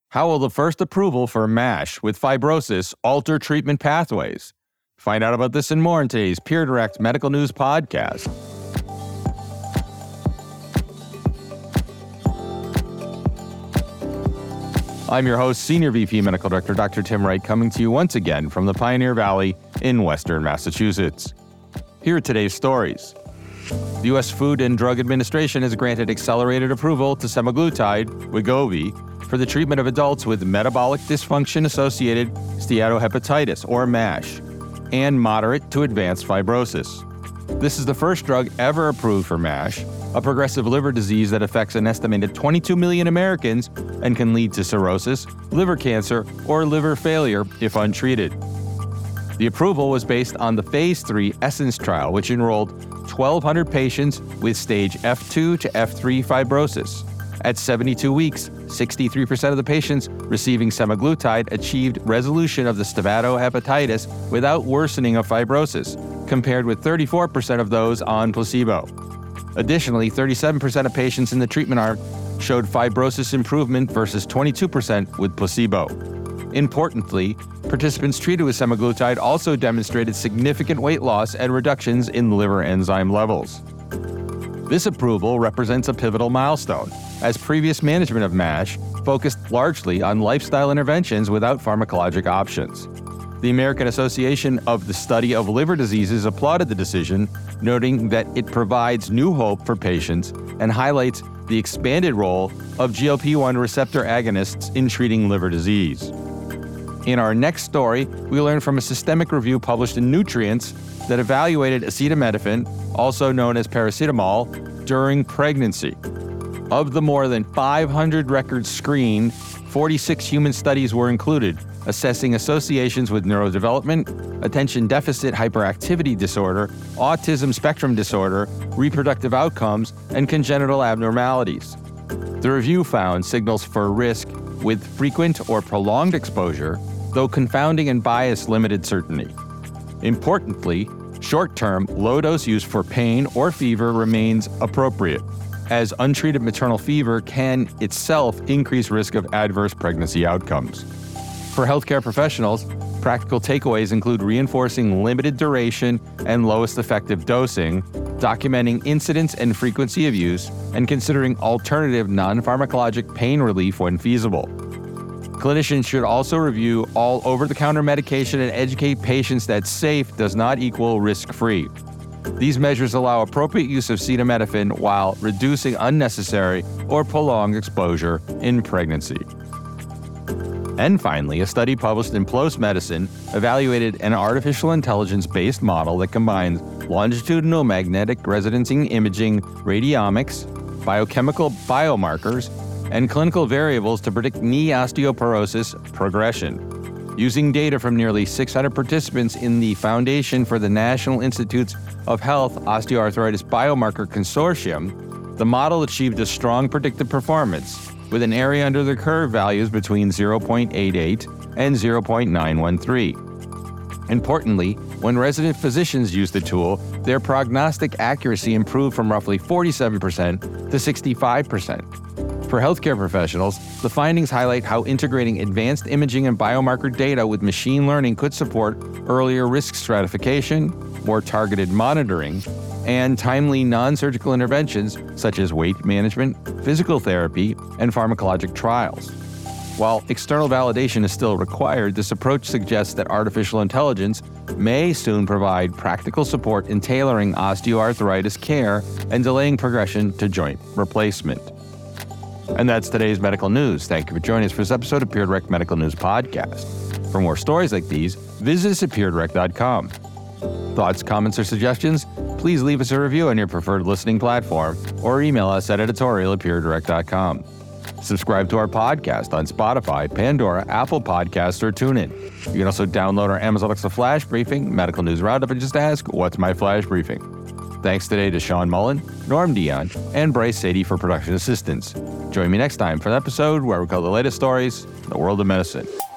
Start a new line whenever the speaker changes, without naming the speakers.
How will the first approval for MASH with fibrosis alter treatment pathways? Find out about this and more in today's Peer Direct Medical News Podcast. I'm your host, Senior VP Medical Director Dr. Tim Wright, coming to you once again from the Pioneer Valley in Western Massachusetts. Here are today's stories. The U.S. Food and Drug Administration has granted accelerated approval to semaglutide, Wegovy, for the treatment of adults with metabolic dysfunction-associated steatohepatitis, or MASH, and moderate to advanced fibrosis. This is the first drug ever approved for MASH, a progressive liver disease that affects an estimated 22 million Americans and can lead to cirrhosis, liver cancer, or liver failure if untreated. The approval was based on the Phase 3 ESSENCE trial, which enrolled 1,200 patients with stage F2 to F3 fibrosis. At 72 weeks, 63% of the patients receiving semaglutide achieved resolution of the steatohepatitis without worsening of fibrosis, compared with 34% of those on placebo. Additionally, 37% of patients in the treatment arm showed fibrosis improvement versus 22% with placebo. Importantly, participants treated with semaglutide also demonstrated significant weight loss and reductions in liver enzyme levels. This approval represents a pivotal milestone, as previous management of MASH focused largely on lifestyle interventions without pharmacologic options. The American Association of the Study of Liver Diseases applauded the decision, noting that it provides new hope for patients and highlights the expanded role of GLP-1 receptor agonists in treating liver disease. In our next story, we learn from a systemic review published in Nutrients that evaluated acetaminophen, also known as paracetamol, during pregnancy. Of the more than 500 records screened, 46 human studies were included, assessing associations with neurodevelopment, attention deficit hyperactivity disorder, autism spectrum disorder, reproductive outcomes, and congenital abnormalities. The review found signals for risk with frequent or prolonged exposure, though confounding and bias limited certainty. Importantly, short-term, low-dose use for pain or fever remains appropriate, as untreated maternal fever can itself increase risk of adverse pregnancy outcomes. For healthcare professionals, practical takeaways include reinforcing limited duration and lowest effective dosing, documenting incidence and frequency of use, and considering alternative non-pharmacologic pain relief when feasible. Clinicians should also review all over-the-counter medication and educate patients that safe does not equal risk-free. These measures allow appropriate use of acetaminophen while reducing unnecessary or prolonged exposure in pregnancy. And finally, a study published in PLOS Medicine evaluated an artificial intelligence-based model that combines longitudinal magnetic resonancing imaging, radiomics, biochemical biomarkers, and clinical variables to predict knee osteoporosis progression. Using data from nearly 600 participants in the Foundation for the National Institutes of Health Osteoarthritis Biomarker Consortium, the model achieved a strong predictive performance, with an area under the curve values between 0.88 and 0.913. Importantly, when resident physicians used the tool, their prognostic accuracy improved from roughly 47% to 65%. For healthcare professionals, the findings highlight how integrating advanced imaging and biomarker data with machine learning could support earlier risk stratification, more targeted monitoring, and timely non-surgical interventions such as weight management, physical therapy, and pharmacologic trials. While external validation is still required, this approach suggests that artificial intelligence may soon provide practical support in tailoring osteoarthritis care and delaying progression to joint replacement. And that's today's medical news. Thank you for joining us for this episode of Peer Direct Medical News Podcast. For more stories like these, visit us at peerdirect.com. Thoughts, comments, or suggestions? Please leave us a review on your preferred listening platform or email us at editorial@peerdirect.com. Subscribe to our podcast on Spotify, Pandora, Apple Podcasts, or TuneIn. You can also download our Amazon Alexa Flash Briefing, Medical News Roundup, and just ask, what's my Flash Briefing? Thanks today to Sean Mullen, Norm Dion, and Bryce Sadie for production assistance. Join me next time for an episode where we cover the latest stories in the world of medicine.